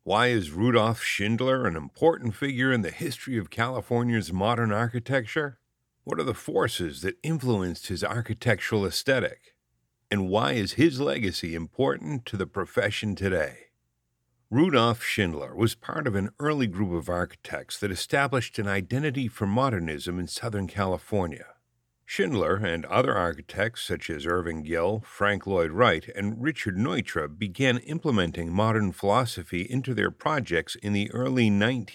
Why is Rudolf Schindler an important figure in the history of California's modern architecture? What are the forces that influenced his architectural aesthetic? And why is his legacy important to the profession today? Rudolf Schindler was part of an early group of architects that established an identity for modernism in Southern California. Schindler and other architects such as Irving Gill, Frank Lloyd Wright, and Richard Neutra began implementing modern philosophy into their projects in the early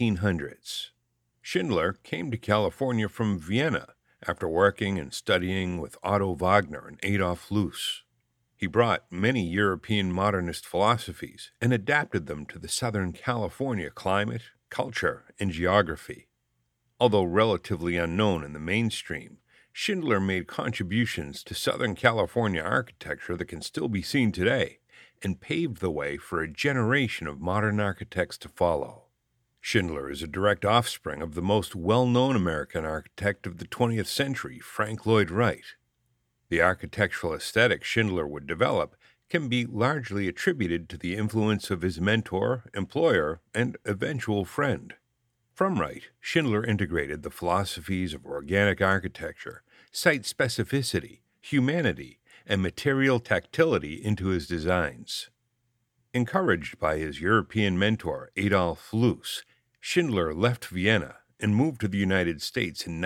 1900s. Schindler came to California from Vienna after working and studying with Otto Wagner and Adolf Loos. He brought many European modernist philosophies and adapted them to the Southern California climate, culture, and geography. Although relatively unknown in the mainstream, Schindler made contributions to Southern California architecture that can still be seen today and paved the way for a generation of modern architects to follow. Schindler is a direct offspring of the most well-known American architect of the 20th century, Frank Lloyd Wright. The architectural aesthetic Schindler would develop can be largely attributed to the influence of his mentor, employer, and eventual friend. From Wright, Schindler integrated the philosophies of organic architecture, site specificity, humanity, and material tactility into his designs. Encouraged by his European mentor, Adolf Loos, Schindler left Vienna and moved to the United States in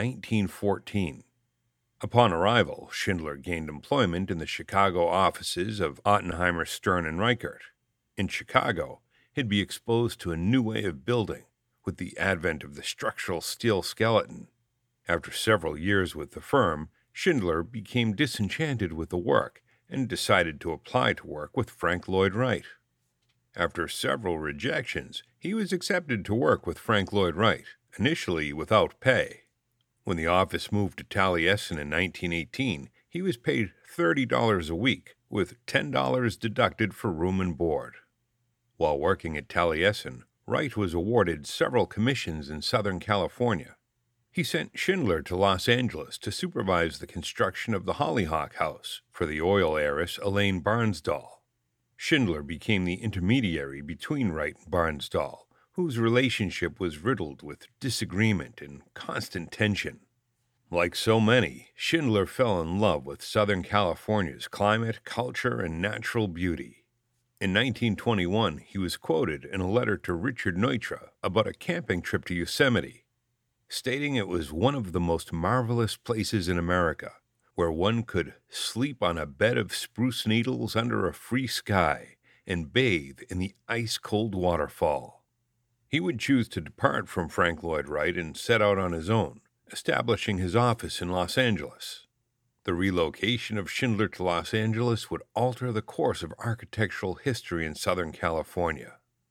1914. Upon arrival, Schindler gained employment in the Chicago offices of Ottenheimer, Stern, and Reichert. In Chicago, he'd be exposed to a new way of building, with the advent of the structural steel skeleton. After several years with the firm, Schindler became disenchanted with the work and decided to apply to work with Frank Lloyd Wright. After several rejections, he was accepted to work with Frank Lloyd Wright, initially without pay. When the office moved to Taliesin in 1918, he was paid $30 a week, with $10 deducted for room and board. While working at Taliesin, Wright was awarded several commissions in Southern California. He sent Schindler to Los Angeles to supervise the construction of the Hollyhock House for the oil heiress Elaine Barnsdall. Schindler became the intermediary between Wright and Barnsdall, whose relationship was riddled with disagreement and constant tension. Like so many, Schindler fell in love with Southern California's climate, culture, and natural beauty. In 1921, he was quoted in a letter to Richard Neutra about a camping trip to Yosemite, stating it was one of the most marvelous places in America, where one could sleep on a bed of spruce needles under a free sky and bathe in the ice-cold waterfall. He would choose to depart from Frank Lloyd Wright and set out on his own, establishing his office in Los Angeles. The relocation of Schindler to Los Angeles would alter the course of architectural history in Southern California.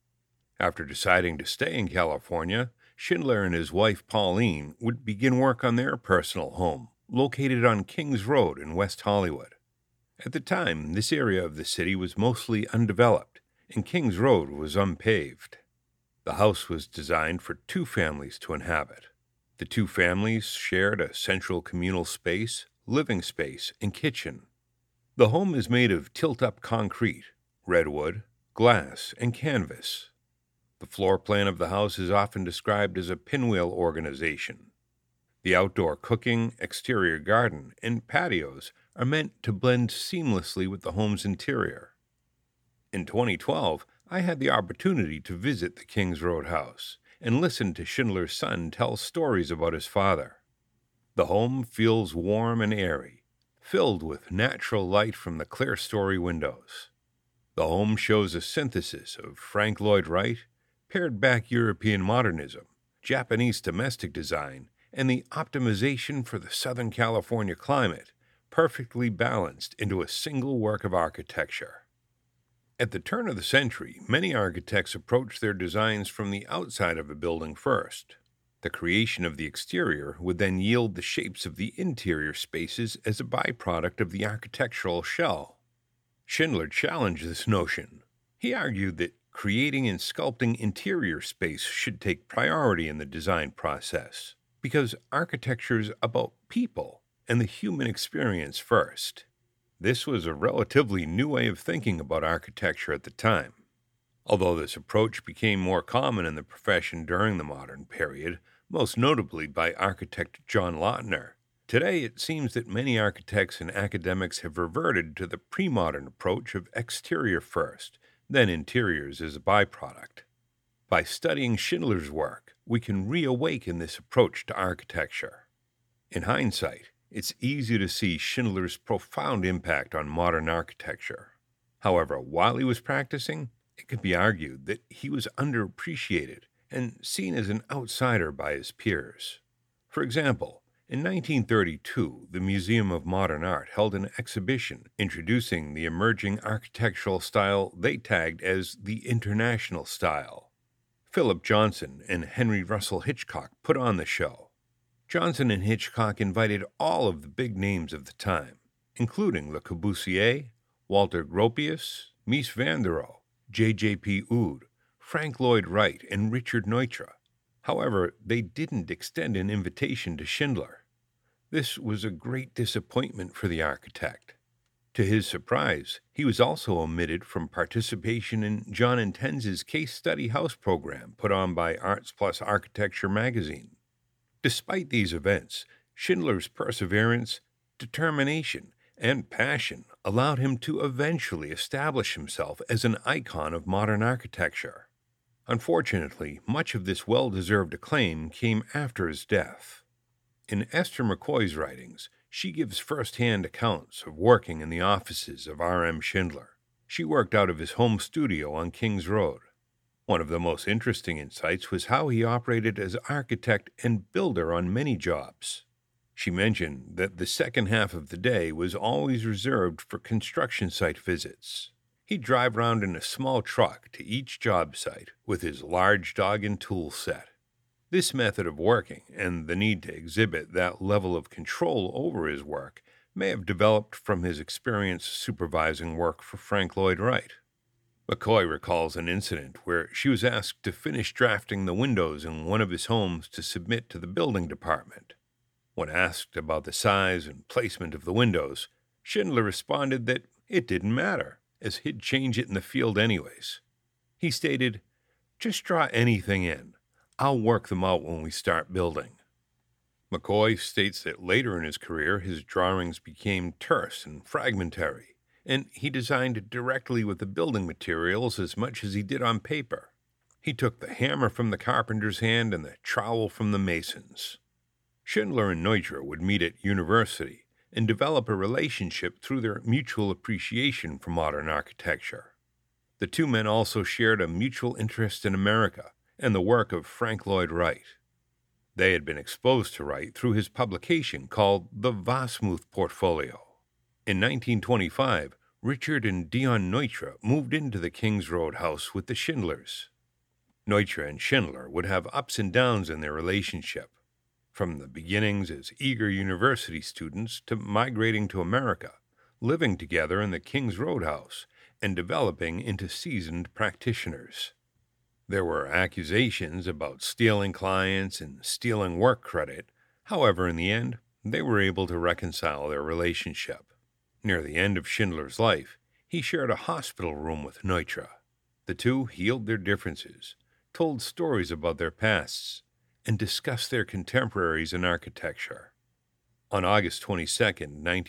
After deciding to stay in California, Schindler and his wife Pauline would begin work on their personal home, located on Kings Road in West Hollywood. At the time, this area of the city was mostly undeveloped, and Kings Road was unpaved. The house was designed for two families to inhabit. The two families shared a central communal space, living space, and kitchen. The home is made of tilt-up concrete, redwood, glass, and canvas. The floor plan of the house is often described as a pinwheel organization. The outdoor cooking, exterior garden, and patios are meant to blend seamlessly with the home's interior. In 2012, I had the opportunity to visit the Kings Road house and listen to Schindler's son tell stories about his father. The home feels warm and airy, filled with natural light from the clerestory windows. The home shows a synthesis of Frank Lloyd Wright, pared-back European modernism, Japanese domestic design, and the optimization for the Southern California climate, perfectly balanced into a single work of architecture. At the turn of the century, many architects approached their designs from the outside of a building first. The creation of the exterior would then yield the shapes of the interior spaces as a byproduct of the architectural shell. Schindler challenged this notion. He argued that creating and sculpting interior space should take priority in the design process, because architecture is about people and the human experience first. This was a relatively new way of thinking about architecture at the time. Although this approach became more common in the profession during the modern period, most notably by architect John Lautner, today it seems that many architects and academics have reverted to the pre-modern approach of exterior first, then interiors as a byproduct. By studying Schindler's work, we can reawaken this approach to architecture. In hindsight, it's easy to see Schindler's profound impact on modern architecture. However, while he was practicing, it could be argued that he was underappreciated and seen as an outsider by his peers. For example, in 1932, the Museum of Modern Art held an exhibition introducing the emerging architectural style they tagged as the International Style. Philip Johnson and Henry Russell Hitchcock put on the show. Johnson and Hitchcock invited all of the big names of the time, including Le Corbusier, Walter Gropius, Mies van der Rohe, J.J.P. Oud, Frank Lloyd Wright, and Richard Neutra. However, they didn't extend an invitation to Schindler. This was a great disappointment for the architect. To his surprise, he was also omitted from participation in John Intenz's case study house program put on by Arts Plus Architecture magazine. Despite these events, Schindler's perseverance, determination, and passion allowed him to eventually establish himself as an icon of modern architecture. Unfortunately, much of this well-deserved acclaim came after his death. In Esther McCoy's writings, she gives first-hand accounts of working in the offices of R.M. Schindler. She worked out of his home studio on Kings Road. One of the most interesting insights was how he operated as architect and builder on many jobs. She mentioned that the second half of the day was always reserved for construction site visits. He'd drive around in a small truck to each job site with his large dog and tool set. This method of working and the need to exhibit that level of control over his work may have developed from his experience supervising work for Frank Lloyd Wright. McCoy recalls an incident where she was asked to finish drafting the windows in one of his homes to submit to the building department. When asked about the size and placement of the windows, Schindler responded that it didn't matter, as he'd change it in the field anyways. He stated, "Just draw anything in. I'll work them out when we start building." McCoy states that later in his career his drawings became terse and fragmentary, and he designed directly with the building materials as much as he did on paper. He took the hammer from the carpenter's hand and the trowel from the mason's. Schindler and Neutra would meet at university and develop a relationship through their mutual appreciation for modern architecture. The two men also shared a mutual interest in America and the work of Frank Lloyd Wright. They had been exposed to Wright through his publication called The Wasmuth Portfolio. In 1925, Richard and Dion Neutra moved into the Kings Road house with the Schindlers. Neutra and Schindler would have ups and downs in their relationship, from the beginnings as eager university students to migrating to America, living together in the Kings Road house, and developing into seasoned practitioners. There were accusations about stealing clients and stealing work credit. However, in the end, they were able to reconcile their relationship. Near the end of Schindler's life, he shared a hospital room with Neutra. The two healed their differences, told stories about their pasts, and discussed their contemporaries in architecture. On August 22,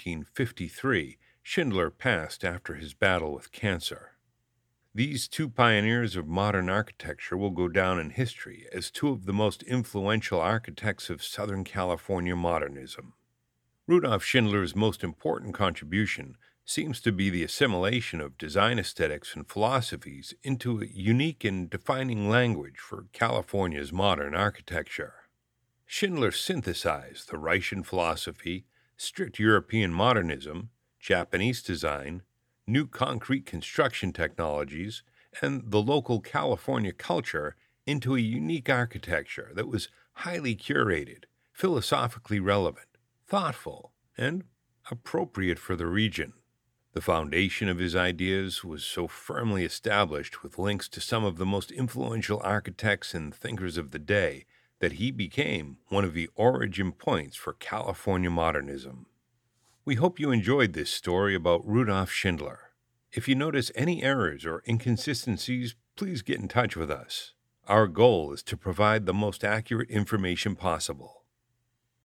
1953, Schindler passed after his battle with cancer. These two pioneers of modern architecture will go down in history as two of the most influential architects of Southern California modernism. Rudolf Schindler's most important contribution seems to be the assimilation of design aesthetics and philosophies into a unique and defining language for California's modern architecture. Schindler synthesized the Reichian philosophy, strict European modernism, Japanese design, new concrete construction technologies, and the local California culture into a unique architecture that was highly curated, philosophically relevant, thoughtful, and appropriate for the region. The foundation of his ideas was so firmly established with links to some of the most influential architects and thinkers of the day that he became one of the origin points for California modernism. We hope you enjoyed this story about Rudolf Schindler. If you notice any errors or inconsistencies, please get in touch with us. Our goal is to provide the most accurate information possible.